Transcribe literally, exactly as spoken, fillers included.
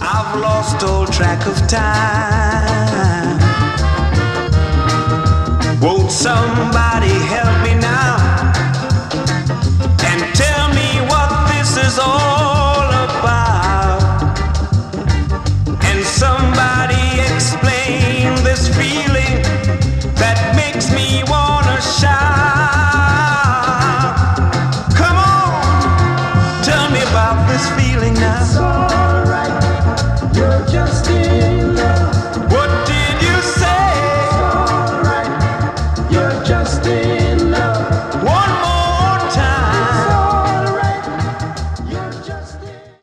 I've lost all track of time. Won't somebody help me now?